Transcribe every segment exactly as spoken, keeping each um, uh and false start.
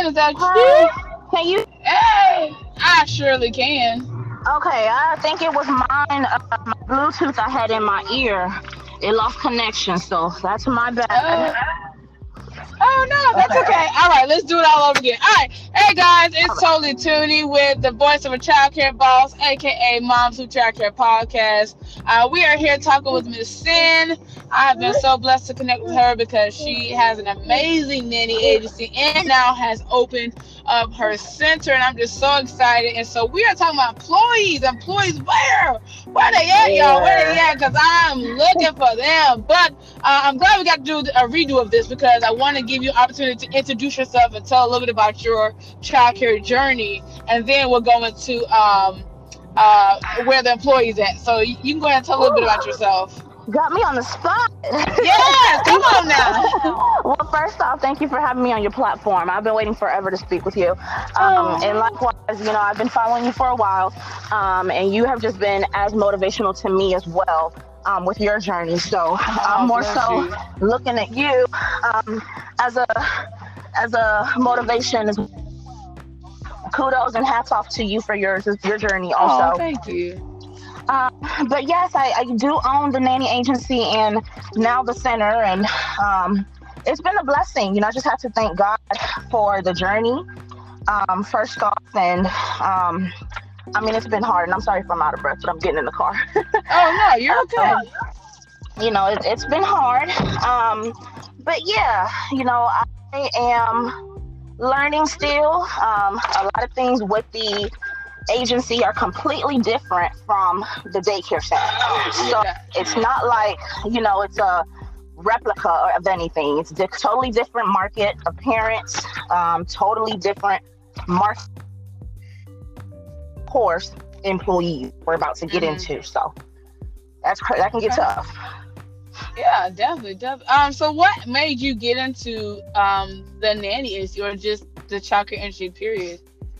Sin, is that you? Hi. Can you? Hey, I surely can. Okay, I think it was mine. Uh, my Bluetooth I had in my ear. It lost connection, so that's my bad. Oh, oh no, that's Okay. okay. All right, let's do it all over again. All right, hey guys, All it's right. Totally Toonie with the voice of a child care boss, aka Moms Who Child Care Podcast. Uh, we are here talking with Miss Sin. I have been so blessed to connect with her because she has an amazing nanny agency and now has opened up her center, and I'm just so excited. And so we are talking about employees. Employees, where? Where they at, y'all? Where they Yeah. at? Because I'm looking for them. But uh, I'm glad we got to do a redo of this because I want to give you an opportunity to introduce yourself and tell a little bit about your childcare journey, and then we'll go into um, uh, where the employees at. So you can go ahead and tell a little bit about Ooh, yourself. got me on the spot. Yes, come on now. Well, first off, thank you for having me on your platform. I've been waiting forever to speak with you. Um, and Oh, likewise, you know, I've been following you for a while, um, and you have just been as motivational to me as well um, with your journey. So I'm oh, more bless so you. looking at you um, as a as a motivation. Kudos and hats off to you for your your journey Oh, also. thank you. Um, but yes, I, I do own the nanny agency and now the center, and um, it's been a blessing. You know, I just have to thank God for the journey. Um, first off, and um, I mean, it's been hard, and I'm sorry if I'm out of breath, but I'm getting in the car. Oh no, you're okay. um, you know, it, it's been hard. Um, but yeah, you know, I am learning still. Um, a lot of things with the agency are completely different from the daycare center. So Yeah. it's not like, you know, it's a replica of anything. It's a totally different market appearance, um, totally different market course employees we're about to get Mm-hmm. into. So that's that can get Okay. tough. Yeah, definitely, definitely. Um, so what made you get into um the nanny industry or just the childcare industry? Period.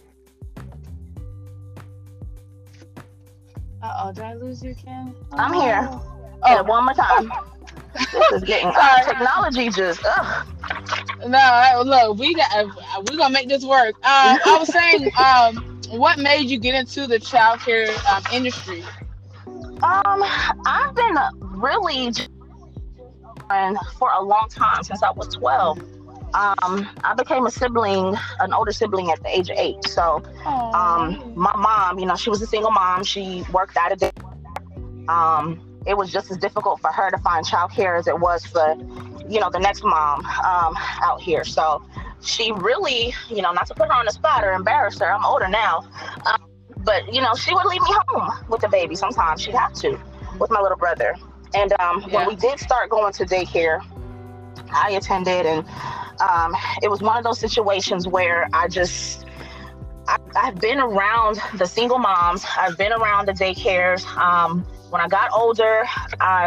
Uh oh, did I lose you, Ken? Oh I'm here. no. Yeah, Oh, one more time. oh, This is getting uh, sorry. technology just. Ugh. No, I- look, we got we're gonna make this work. Uh, I was saying, um, what made you get into the childcare um industry? Um, I've been really and for a long time since I was twelve. Um, I became a sibling, an older sibling at the age of eight. So, um, Oh, my mom, you know, she was a single mom. She worked out of day. Um, it was just as difficult for her to find childcare as it was for, you know, the next mom um, out here. So, she really, you know, not to put her on the spot or embarrass her. I'm older now, um, but you know, she would leave me home with the baby. Sometimes she'd have to with my little brother. And um, when yeah. we did start going to daycare, I attended, and um, it was one of those situations where I just, I, I've been around the single moms, I've been around the daycares. Um, when I got older, I,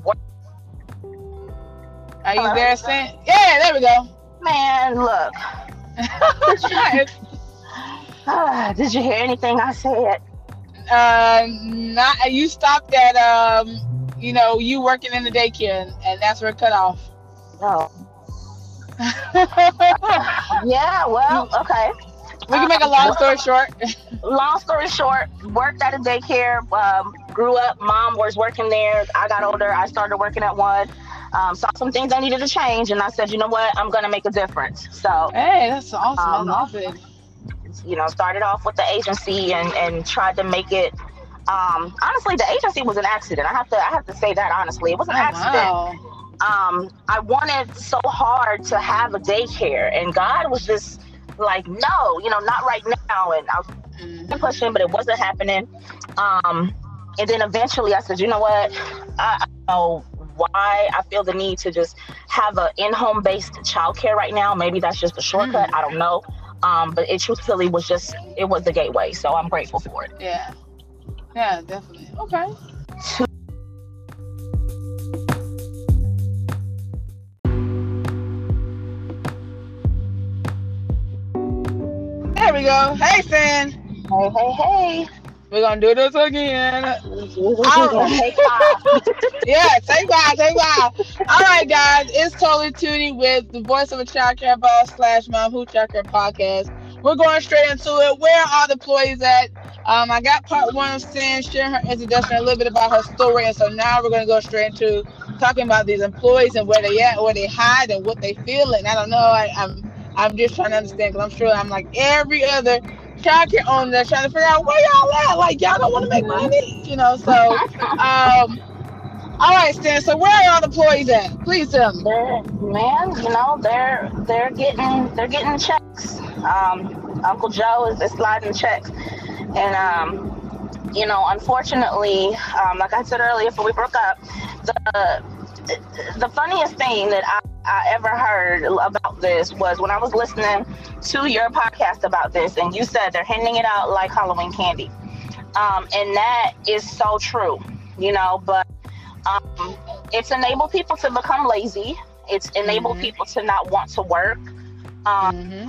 Are you hello? there, Sin? Yeah, there we go. Man, look, did you, uh, did you hear anything I said? uh, not you stopped at um, you know, you working in the daycare, and, and that's where it cut off. No. We Yeah, well, okay. can make a Um, long story short. long story short, worked at a daycare, um, grew up, mom was working there. I got older, I started working at one. Um, saw some things I needed to change, and I said, you know what, I'm gonna make a difference. So, Hey, that's awesome. I um, love it. you know, started off with the agency and, and tried to make it. Um, honestly, the agency was an accident. I have to I have to say that honestly, it was an Oh accident. wow. Um, I wanted so hard to have a daycare, and God was just like, no, you know, not right now. And I was Hmm. pushing, but it wasn't happening. Um, and then eventually I said, you know what? I, I don't know why I feel the need to just have a in-home based childcare right now. Maybe that's just a shortcut. Mm. I don't know. Um, but it truthfully was just, it was the gateway. So I'm grateful for it. Yeah. Yeah, definitely. Okay. There we go. Hey, Sin. Hey, hey, hey. We're gonna do this again. Take five. Yeah, take five, take five. All right, guys, it's Totally Tuning with the voice of a child care boss slash mom who child care podcast. We're going straight into it. Where are the employees at? Um, I got part one of Sin sharing her introduction, a little bit about her story, and so now we're going to go straight into talking about these employees and where they at, where they hide, and what they feel. And I don't know, I, I'm I'm just trying to understand because I'm sure I'm like every other child care owner that's trying to figure out where y'all at. Like y'all don't want to make money, you know. So, um, all right, Stan. So where are y'all employees at? Please tell me. They're, man, you know they're they're getting they're getting checks. Um, Uncle Joe is, is sliding checks, and um, you know, unfortunately, um, like I said earlier, before we broke up, the the funniest thing that I, I ever heard about this was when I was listening to your podcast about this, and you said they're handing it out like Halloween candy, um, and that is so true, you know. But um, it's enabled people to become lazy. It's enabled mm-hmm. people to not want to work. Um, mm-hmm.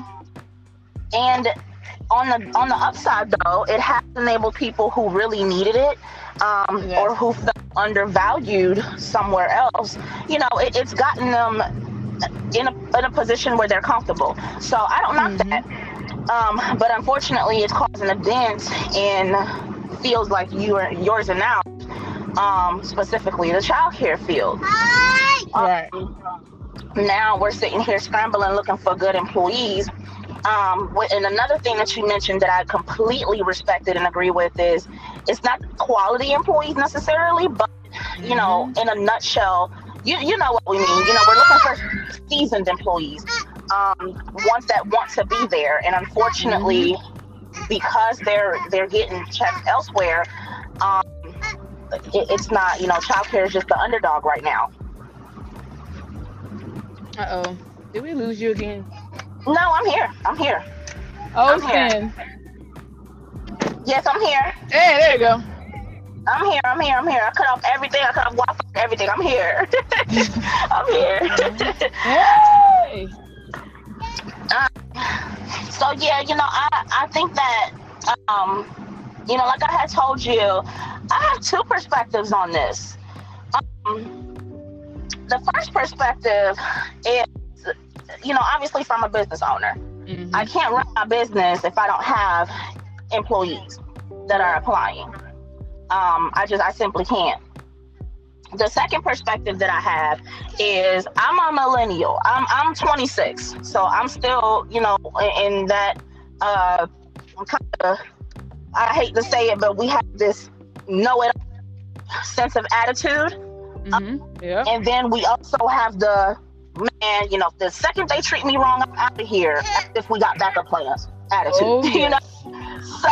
And on the on the upside, though, it has enabled people who really needed it, um, yes. or who felt undervalued somewhere else. You know, it, it's gotten them in a in a position where they're comfortable. So I don't knock mm-hmm. that. Um, but unfortunately, it's causing a dent in fields like you or yours and now, um, specifically the child care field. Right. Um, now we're sitting here scrambling, looking for good employees. Um, and another thing that you mentioned that I completely respected and agree with is it's not quality employees necessarily, but, you mm-hmm. know, in a nutshell, you you know what we mean. You know, we're looking for seasoned employees, um, ones that want to be there. And unfortunately, mm-hmm. because they're they're getting checks elsewhere, um, it, it's not, you know, childcare is just the underdog right now. Uh-oh. Did we lose you again? No, I'm here. I'm here. Oh, I'm here. Yes, I'm here. Hey, there you go. I'm here. I'm here. I'm here. I cut off everything. I cut off Wi-Fi, everything. I'm here. I'm here. Hey. Uh, so yeah, you know, I I think that um, you know, like I had told you, I have two perspectives on this. Um, the first perspective is, you know, obviously from a business owner. Mm-hmm. I can't run my business if I don't have employees that are applying. Um, I just, I simply can't. The second perspective that I have is I'm a millennial. I'm I'm twenty-six, so I'm still, you know, in that uh, kind of, I hate to say it, but we have this know-it sense of attitude. Mm-hmm. Um, yeah. And then we also have the, man, you know, the second they treat me wrong, I'm out of here. As if we got backup plans attitude, oh, yes. you know. So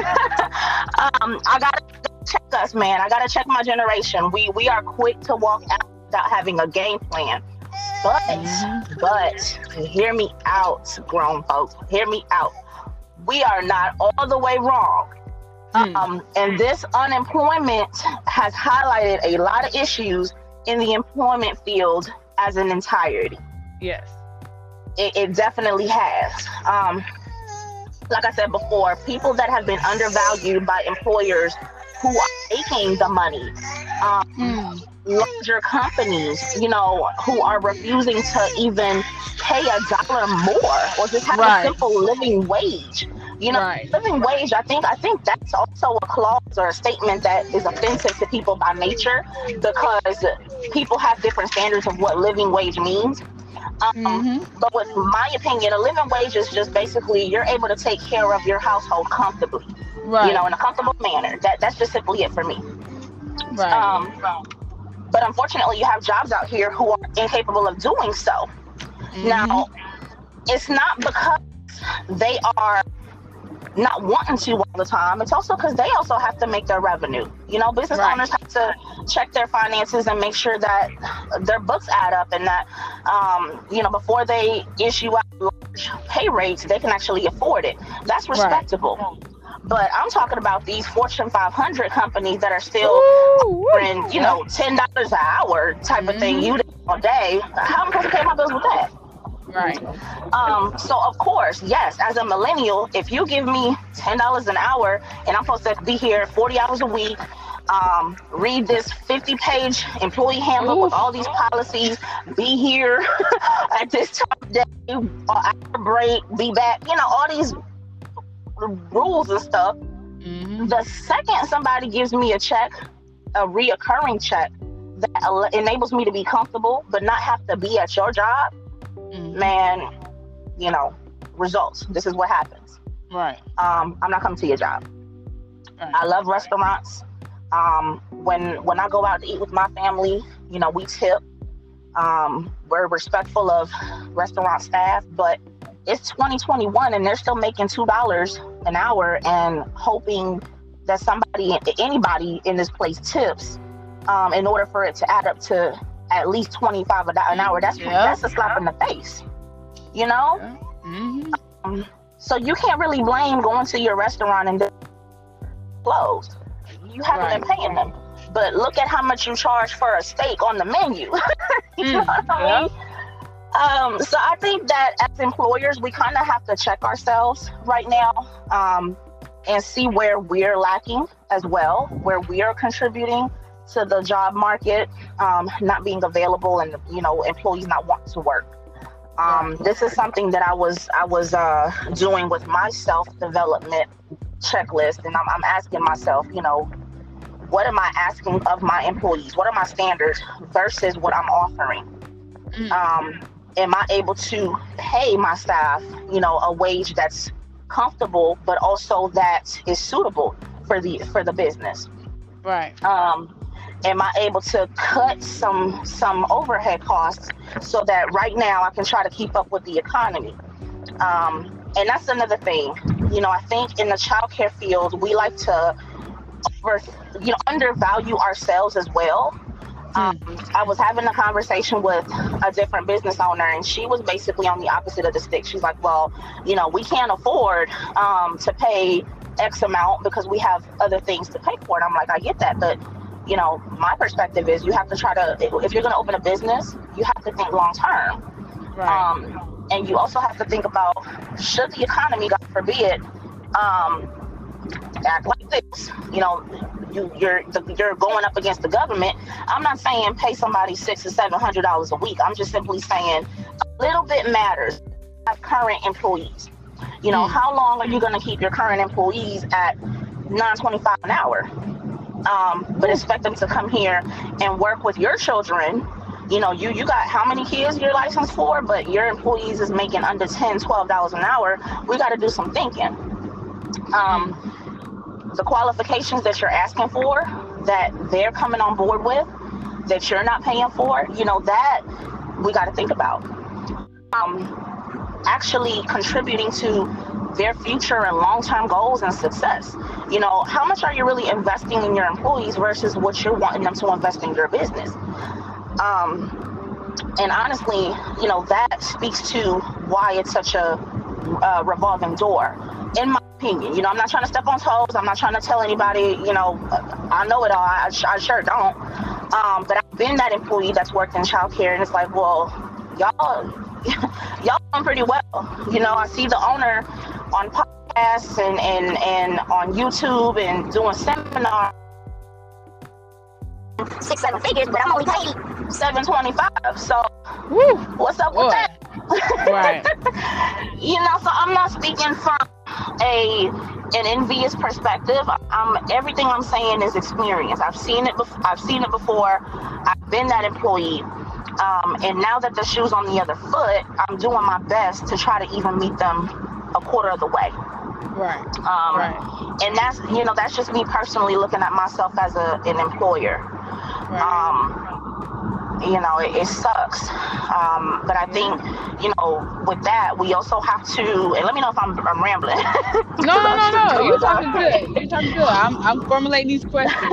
um, I gotta check us, man. I gotta check my generation. We we are quick to walk out without having a game plan. But mm-hmm. but hear me out, grown folks. Hear me out. We are not all the way wrong. Mm. Um, and this unemployment has highlighted a lot of issues in the employment field as an entirety. Yes. It, it definitely has. Um, like I said before, people that have been undervalued by employers who are making the money, um, mm. larger companies, you know, who are refusing to even pay a dollar more or just have right. a simple living wage. You know, right. living wage, I think I think that's also a clause or a statement that is offensive to people by nature, because people have different standards of what living wage means. Um, mm-hmm. But with my opinion, a living wage is just basically you're able to take care of your household comfortably, right. you know, in a comfortable manner. That That's just simply it for me. Right. Um, but unfortunately, you have jobs out here who are incapable of doing so. Mm-hmm. Now, it's not because they are not wanting to all the time. It's also because they also have to make their revenue. You know, business right. owners have to check their finances and make sure that their books add up, and that, um, you know, before they issue out large pay rates, they can actually afford it. That's respectable. Right. But I'm talking about these Fortune five hundred companies that are still offering, you know, ten dollars an hour type mm-hmm. of thing you do all day. How am I supposed to pay my bills with that? Right. Um, so of course, yes, as a millennial, if you give me ten dollars an hour and I'm supposed to be here forty hours a week, Um, read this fifty page employee handbook Oof. with all these policies. Be here at this time of day, after break, be back. You know, all these rules and stuff. Mm-hmm. The second somebody gives me a check, a reoccurring check that enables me to be comfortable but not have to be at your job, mm-hmm. man, you know, results. This is what happens. Right. Um, I'm not coming to your job. Right. I love restaurants. Um, when when I go out to eat with my family, you know, we tip. Um, we're respectful of restaurant staff, but it's twenty twenty-one and they're still making two dollars an hour and hoping that somebody, anybody in this place tips um, in order for it to add up to at least twenty-five dollars an hour. That's, yep. that's a slap in the face, you know? Yeah. Mm-hmm. Um, so you can't really blame going to your restaurant and closed. You haven't right. been paying them. But look at how much you charge for a steak on the menu. you mm, know what I mean? Yeah. Um, so I think that as employers, we kind of have to check ourselves right now um, and see where we're lacking as well, where we are contributing to the job market um, not being available and, you know, employees not wanting to work. Um, this is something that I was I was uh, doing with my self-development checklist, and I'm, I'm asking myself, you know, what am I asking of my employees? What are my standards versus what I'm offering? Mm. Um, am I able to pay my staff, you know, a wage that's comfortable, but also that is suitable for the for the business? Right. Um, am I able to cut some some overhead costs so that right now I can try to keep up with the economy? Um, and that's another thing. You know, I think in the childcare field, we like to over, you know, undervalue ourselves as well. Um, I was having a conversation with a different business owner, and she was basically on the opposite of the stick. She's like, well, you know, we can't afford um, to pay X amount because we have other things to pay for. And I'm like, I get that. But, you know, my perspective is you have to try to, if you're going to open a business, you have to think long term. Right. Um, and you also have to think about, should the economy, God forbid, um, act like this, you know, you, you're you're going up against the government. I'm not saying pay somebody six or seven hundred dollars a week. I'm just simply saying a little bit matters. Have current employees. You know, mm. how long are you going to keep your current employees at nine twenty-five an hour? Um, but expect them to come here and work with your children. You know, you you got how many kids you're licensed for, but your employees is making under ten, twelve dollars an hour. We got to do some thinking. Um, the qualifications that you're asking for, that they're coming on board with, that you're not paying for, you know, that we got to think about. Um, actually contributing to their future and long-term goals and success. You know, how much are you really investing in your employees versus what you're wanting them to invest in your business? Um, and honestly, you know, that speaks to why it's such a uh, revolving door, in my opinion. You know, I'm not trying to step on toes. I'm not trying to tell anybody, you know, I know it all. I, I sure don't. Um, but I've been that employee that's worked in childcare, and it's like, well, y'all, y'all doing pretty well. You know, I see the owner on podcasts and, and, and on YouTube and doing seminars, six, seven figures, but I'm only paid seven twenty-five. So, woo, what's up with Boy. that? Right. You know, so I'm not speaking from a an envious perspective. I'm everything I'm saying is experience. I've seen it. Bef- I've seen it before. I've been that employee. Um, and now that the shoe's on the other foot, I'm doing my best to try to even meet them a quarter of the way. Right. Um, right. And that's, you know, that's just me personally looking at myself as a, an employer. Right. Um, you know, it, it sucks. Um, but I think, you know, with that, we also have to, and let me know if I'm, I'm rambling. No, no, no, no. You're talking good. You're talking good. I'm, I'm formulating these questions.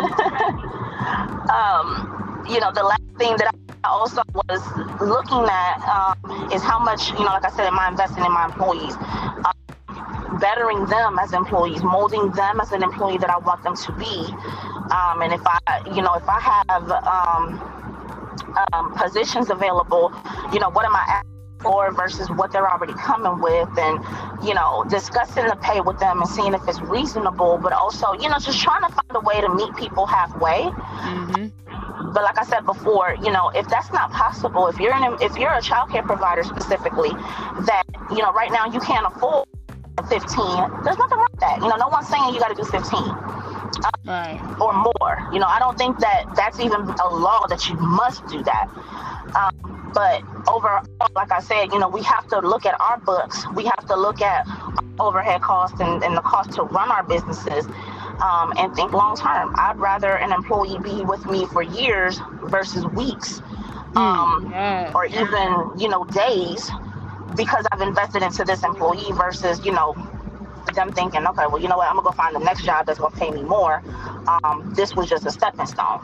um, you know, the last thing that I also was looking at um, is how much, you know, like I said, am I investing in my employees? Um, bettering them as employees, molding them as an employee that I want them to be. Um, and if I, you know, if I have um, um, positions available, you know, what am I for versus what they're already coming with, and you know, discussing the pay with them and seeing if it's reasonable, but also, you know, just trying to find a way to meet people halfway. Mm-hmm. But like I said before, you know, if that's not possible, if you're in, if you're a childcare provider specifically, that, you know, right now you can't afford fifteen, there's nothing wrong with that. You know, no one's saying you got to do fifteen. Um, right. Or more. You know, I don't think that that's even a law that you must do that. Um, but overall, like I said, you know, we have to look at our books. We have to look at overhead costs and, and the cost to run our businesses, um, and think long term. I'd rather an employee be with me for years versus weeks, um, Mm, yeah. or even, you know, days, because I've invested into this employee versus, you know, them thinking, okay, well, you know what, I'm gonna go find the next job that's gonna pay me more. Um, this was just a stepping stone.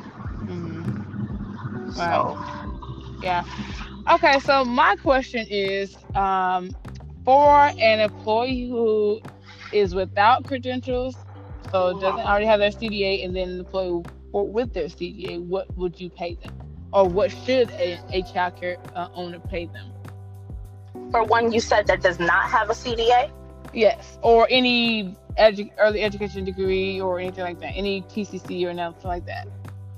Mm-hmm. So, Right. Yeah. Okay, so my question is, um, for an employee who is without credentials, so doesn't already have their C D A, and then an employee for, with their C D A, what would you pay them? Or what should a, a childcare uh, owner pay them? for one, you said that does not have a C D A? Yes, or any edu- early education degree or anything like that, any T C C or nothing like that.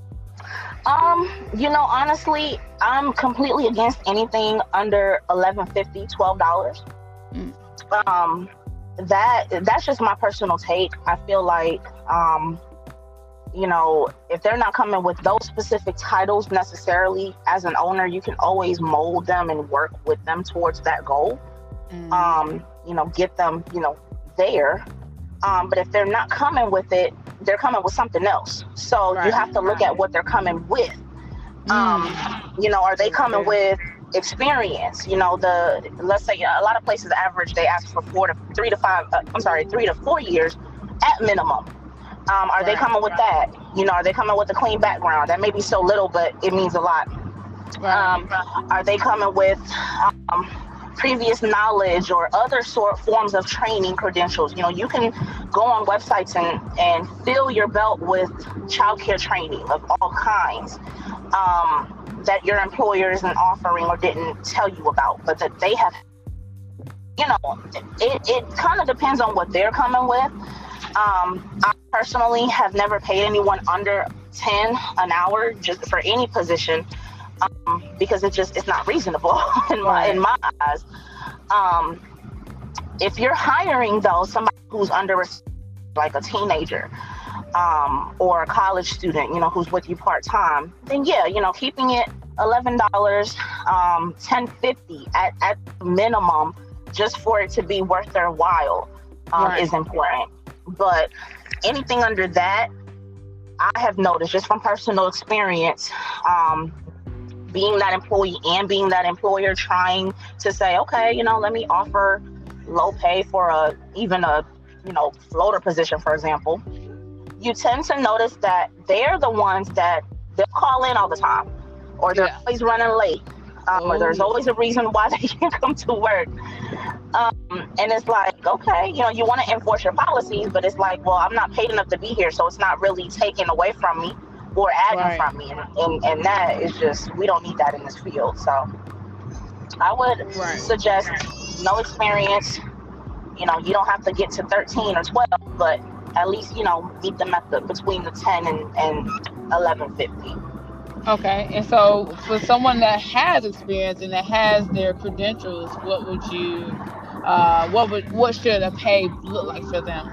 Um, you know, honestly, I'm completely against anything under eleven fifty, twelve dollars. Mm. Um, that that's just my personal take. I feel like, um, you know, if they're not coming with those specific titles necessarily, as an owner, you can always mold them and work with them towards that goal. Mm. Um, you know, get them, you know, there. Um, but if they're not coming with it, they're coming with something else. So Right. you have to look at what they're coming with. Um, Mm. you know, are they coming Okay. with experience? You know, the let's say a lot of places average they ask for four to three to five. Uh, I'm sorry, three to four years at minimum. Um, are they Right. coming with that? You know, are they coming with a clean background? That may be so little, but it means a lot. Right. Um, are they coming with um, previous knowledge or other sort forms of training credentials? You know, you can go on websites and, and fill your belt with childcare training of all kinds, um, that your employer isn't offering or didn't tell you about, but that they have. You know, it, it kind of depends on what they're coming with. Um, I personally have never paid anyone under ten an hour just for any position, um, because it just it's not reasonable in my in my eyes. Um, if you're hiring though somebody who's under a, like a teenager, um, or a college student, you know, who's with you part time, then yeah, you know, keeping it eleven dollars, um, ten fifty at at minimum, just for it to be worth their while, um, Right. is important. But anything under that, I have noticed just from personal experience, um, being that employee and being that employer, trying to say, okay, you know, let me offer low pay for a even a you know floater position, for example. You tend to notice that they're the ones that they'll call in all the time, or they're Yeah. always running late, um, Oh, or there's yeah. always a reason why they can't come to work. Um, and it's like, okay, you know, you want to enforce your policies, but it's like, well, I'm not paid enough to be here, so it's not really taken away from me or adding Right. from me. And, and, and that is just, we don't need that in this field. So I would Right. suggest no experience. You know, you don't have to get to thirteen or twelve, but at least, you know, meet them at the between the ten and, and eleven fifty. Okay, and so for someone that has experience and that has their credentials, what would you, uh, what would, what should a pay look like for them?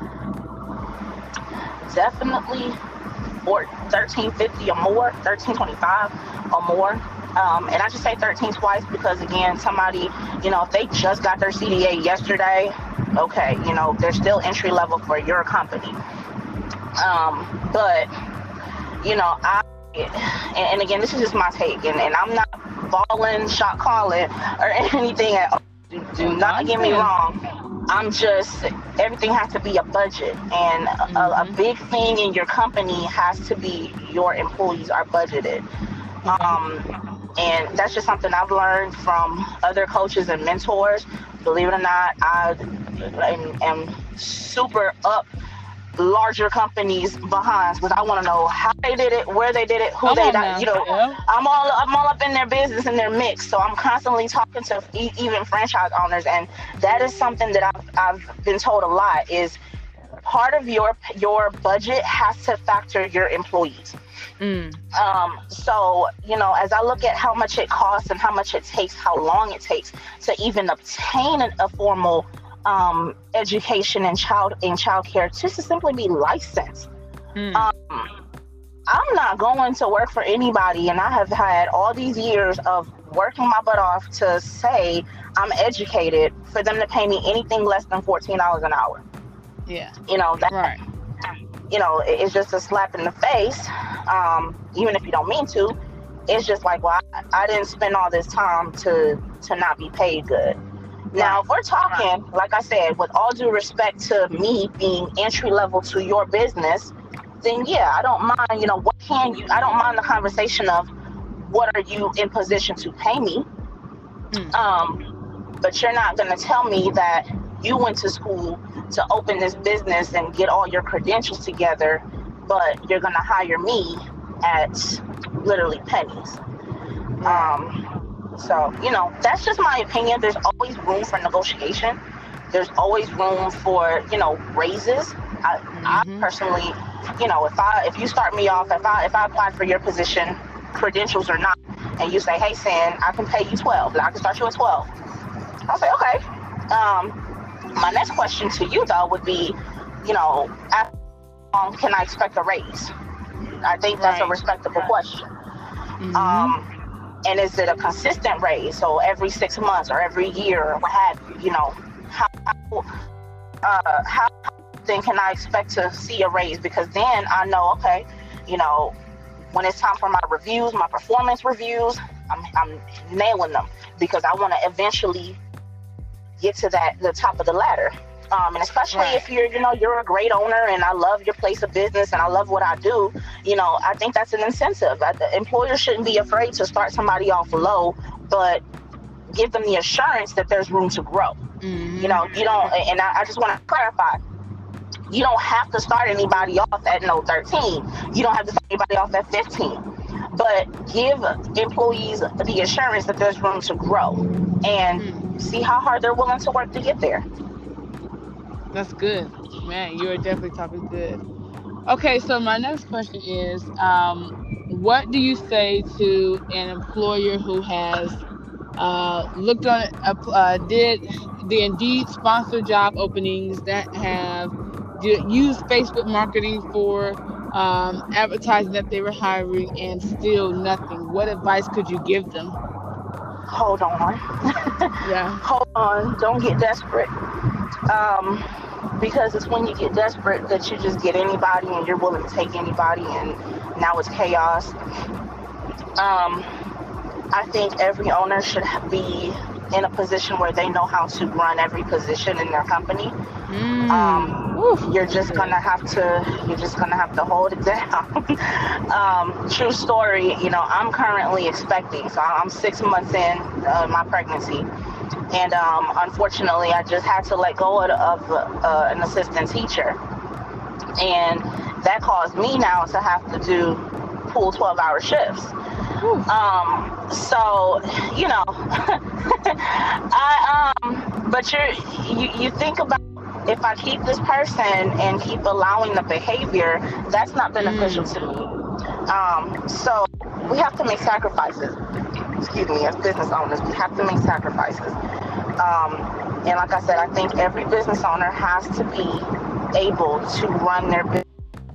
Definitely, or thirteen fifty or more, thirteen twenty-five or more. Um, and I just say thirteen twice because, again, somebody, you know, if they just got their C D A yesterday, okay, you know, they're still entry level for your company. Um, but, you know, I, and, and again, this is just my take, and, and I'm not balling, shot calling, or anything at all. Do, do not get me wrong. I'm just, everything has to be a budget, and a, a Mhm. big thing in your company has to be your employees are budgeted. Um, and that's just something I've learned from other coaches and mentors. Believe it or not, I am, am super up larger companies behind, because I want to know how they did it, where they did it, who Come they on got. now. You know, Yeah. I'm all I'm all up in their business and their mix. So I'm constantly talking to e- even franchise owners, and that is something that I've I've been told a lot is part of your your budget has to factor your employees. Mm. Um, so, you know, as I look at how much it costs and how much it takes, how long it takes to even obtain a, a formal um, education in child in childcare, just to simply be licensed. Mm. Um, I'm not going to work for anybody, and I have had all these years of working my butt off to say I'm educated for them to pay me anything less than fourteen dollars an hour. Yeah. You know, that, Right. you know, it's just a slap in the face. Um, even if you don't mean to, it's just like, well, I, I didn't spend all this time to to not be paid good. Now, if we're talking, like I said, with all due respect to me being entry level to your business, then yeah, I don't mind, you know, what can you, I don't mind the conversation of what are you in position to pay me? Mm. Um, but you're not going to tell me that you went to school to open this business and get all your credentials together, but you're going to hire me at literally pennies. Um, so, you know, that's just my opinion. There's always room for negotiation. There's always room for, you know, raises. I, Mhm. I personally, you know, if I if you start me off, if I if I applied for your position, credentials or not, and you say, hey, Sin, I can pay you twelve, I can start you at twelve. I'll say, okay. Um, my next question to you, though, would be, you know, how long can I expect a raise? I think that's a Right. respectable question. Mhm. Um, and is it a consistent raise? So every six months or every year or what have you, you know, how, uh, how then can I expect to see a raise? Because then I know, okay, you know, when it's time for my reviews, my performance reviews, I'm, I'm nailing them because I want to eventually get to that, the top of the ladder. Um, and especially Right. if you're, you know, you're a great owner and I love your place of business and I love what I do, you know, I think that's an incentive. I, the employer shouldn't be afraid to start somebody off low, but give them the assurance that there's room to grow. Mhm. You know, you don't, and I, I just want to clarify, you don't have to start anybody off at no thirteen. You don't have to start anybody off at fifteen. But give employees the assurance that there's room to grow and Mm. see how hard they're willing to work to get there. That's good. Man, you are definitely talking good. Okay, so my next question is, um, what do you say to an employer who has uh, looked on, uh, uh, did the Indeed sponsor job openings that have do, used Facebook marketing for um, advertising that they were hiring and still nothing? What advice could you give them? Hold on. Yeah. Hold on. Don't get desperate. Um, because it's when you get desperate that you just get anybody and you're willing to take anybody, and now it's chaos. Um, I think every owner should be in a position where they know how to run every position in their company. Mm. Um, Oof. you're just gonna have to you're just gonna have to hold it down. um, true story, you know, I'm currently expecting, so I'm six months in uh, my pregnancy, and um, unfortunately I just had to let go of, of uh, an assistant teacher, and that caused me now to have to do full twelve hour shifts. Um, so, you know, I, um, but you're, you, you think about, if I keep this person and keep allowing the behavior, that's not beneficial Mm. to me. Um, so we have to make sacrifices. Excuse me, as business owners, we have to make sacrifices. Um, and like I said, I think every business owner has to be able to run their business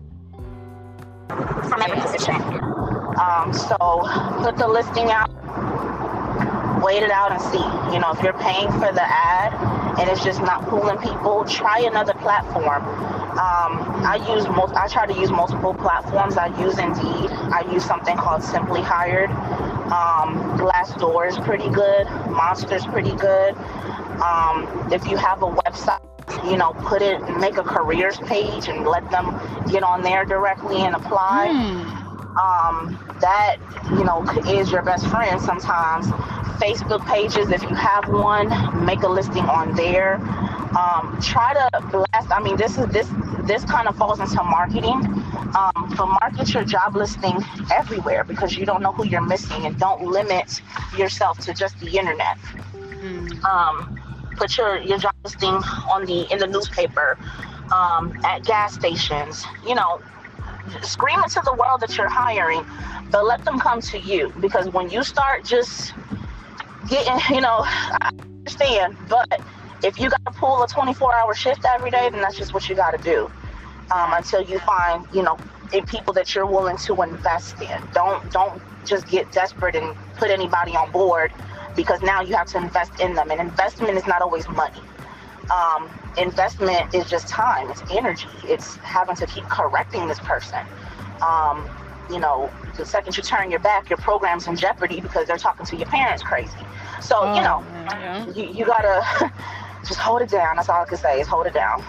from every position. Um, so put the listing out, wait it out and see. You know, if you're paying for the ad and it's just not pulling people, try another platform. Um, I use most. I try to use multiple platforms. I use Indeed. I use something called Simply Hired. Um, Glassdoor is pretty good. Monster's pretty good. Um, if you have a website, you know, put it, make a careers page and let them get on there directly and apply. Mm. Um, that, you know, is your best friend sometimes. Facebook pages, if you have one, make a listing on there. Um, try to blast. I mean, this is this this kind of falls into marketing, um, but market your job listing everywhere because you don't know who you're missing, and don't limit yourself to just the internet. Mm. Um, put your your job listing on the in the newspaper, um, at gas stations. You know, scream it to the world that you're hiring, but let them come to you, because when you start just getting, you know, I understand, but if you got to pull a twenty-four hour shift every day, then that's just what you got to do, um, until you find, you know, in people that you're willing to invest in. Don't don't just get desperate and put anybody on board, because now you have to invest in them, and investment is not always money. Um, investment is just time, it's energy, it's having to keep correcting this person. Um, you know, the second you turn your back, your program's in jeopardy because they're talking to your parents crazy. So, Oh, you know, yeah. you, you gotta just hold it down. That's all I can say is hold it down.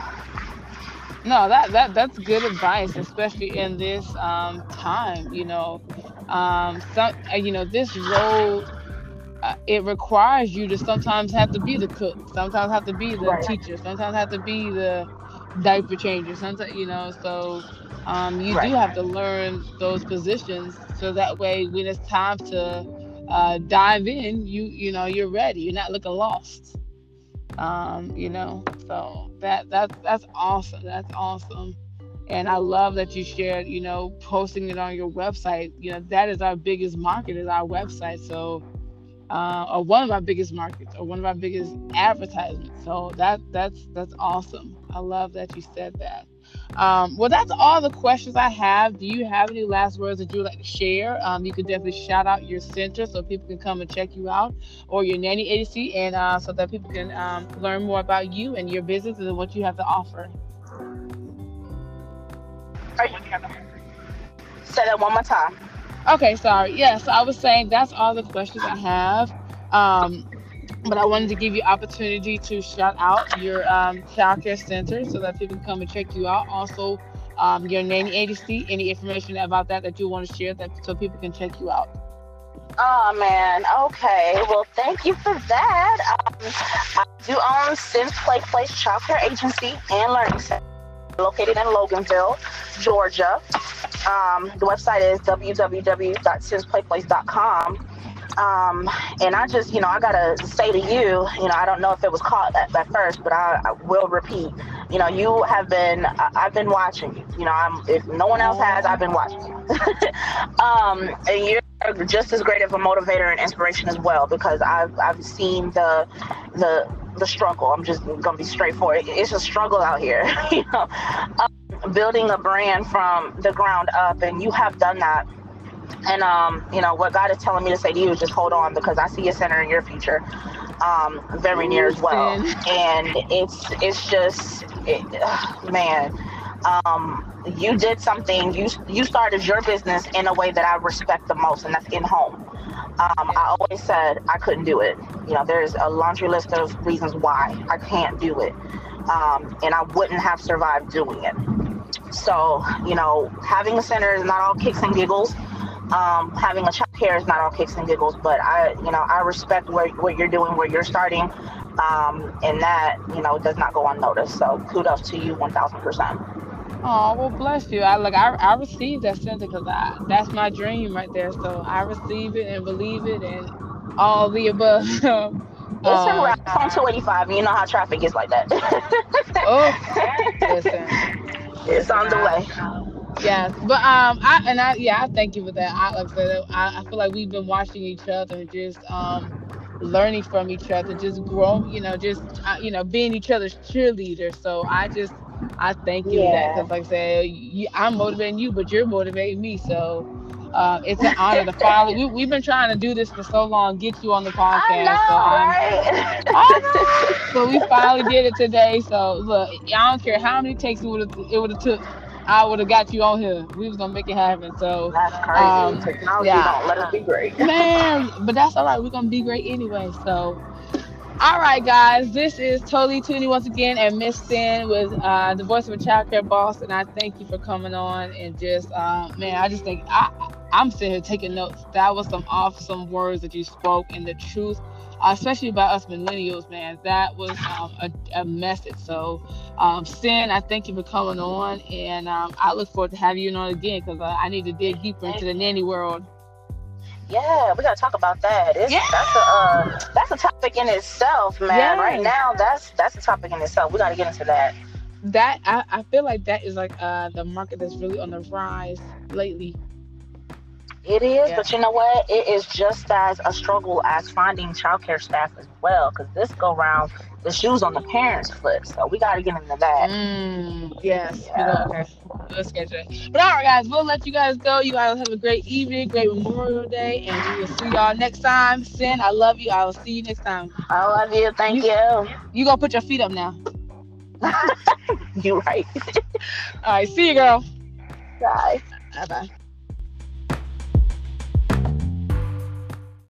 No, that that that's good advice, especially in this um time. You know, um, some uh, you know this role, uh, it requires you to sometimes have to be the cook, sometimes have to be the Right, teacher, sometimes have to be the diaper changer. Sometimes, you know, so um, you do right, have to learn those positions so that way when it's time to uh, dive in, you you know you're ready. You're not looking lost. Um, you know, so that that's that's awesome. That's awesome. And I love that you shared, you know, posting it on your website. You know, that is our biggest market is our website. So uh, or one of our biggest markets or one of our biggest advertisements. So that that's that's awesome. I love that you said that. Um, well, that's all the questions I have. Do you have any last words that you would like to share? Um, you could definitely shout out your center so people can come and check you out, or your nanny agency, and uh, so that people can um, learn more about you and your business and what you have to offer. Are you, say that one more time. Okay, sorry. Yeah, so I was saying that's all the questions I have. Um, but I wanted to give you opportunity to shout out your um, childcare center so that people can come and check you out. Also, um, your nanny agency, any information about that that you want to share that so people can check you out. Oh man, okay. Well, thank you for that. Um, I do own Sin's Play Place Childcare Agency and Learning Center, located in Loganville, Georgia. Um, the website is w w w dot sins play place dot com. Um, and I just, you know, I gotta say to you, you know, I don't know if it was caught at, at first, but I, I will repeat. You know, you have been, I, I've been watching you. You know, I'm, if no one else has, I've been watching you. um, and you're just as great of a motivator and inspiration as well, because I've, I've seen the, the, the struggle. I'm just gonna be straightforward. It's a struggle out here, you know, um, building a brand from the ground up, and you have done that. And, um, you know, what God is telling me to say to you is just hold on, because I see a center in your future, um, very near as well. Listen. And it's, it's just, it, uh, man, um, you did something, you, you started your business in a way that I respect the most, and that's in home. Um, I always said I couldn't do it. You know, there's a laundry list of reasons why I can't do it. Um, and I wouldn't have survived doing it. So, you know, having a center is not all kicks and giggles. Um, having a child care is not all kicks and giggles, but I, you know, I respect where, what you're doing, where you're starting, um, and that, you know, does not go unnoticed. So kudos to you one thousand percent. Oh, well, bless you. I like I, I received that center because I that's my dream right there. So I receive it and believe it and all the above. It's in um, route. It's on two eighty-five, and you know how traffic is like that. oh, listen, It's listen. on the I, way. Yes, but um, I and I yeah, I thank you for that. I like I said, I, I feel like we've been watching each other, and just um, learning from each other, just growing, you know, just uh, you know, being each other's cheerleader. So I just I thank you for that Yeah. because, like I said, you, I'm motivating you, but you're motivating me. So uh, it's an honor to finally. We we've been trying to do this for so long, get you on the podcast. So I'm. I know, I know. right? So we finally did it today. So look, I don't care how many takes it would have it would have took. I would have got you on here. We was gonna make it happen. So, That's crazy. um, Technology yeah, don't let us be great. man. But that's all right. We're gonna be great anyway. So, all right, guys. This is Totally Toony once again, and Miss Sin with uh, the voice of a childcare boss. And I thank you for coming on and just, uh, man. I just think I I'm sitting here taking notes. That was some awesome words that you spoke, and the truth, uh, especially about us millennials, man. That was um, a, a message. So, um, Sin, I thank you for coming on, and um, I look forward to having you on again because uh, I need to dig deeper into the nanny world. Yeah, we gotta talk about that. It's, Yeah. That's a uh, that's a topic in itself, man. Yes. Right now, that's that's a topic in itself. We gotta get into that. That I, I feel like that is like uh the market that's really on the rise lately. It is, Yeah. but you know what? It is just as a struggle as finding childcare staff as well. Because this go round, the shoes on the parents' foot. So we got to get into that. Mm, yes. Yeah. Okay. Let's get it. But all right, guys, we'll let you guys go. You guys have a great evening, great Memorial Day, and we will see y'all next time. Sin, I love you. I will see you next time. I love you. Thank you. You, you gonna put your feet up now. you right. All right. See you, girl. Bye. Bye bye.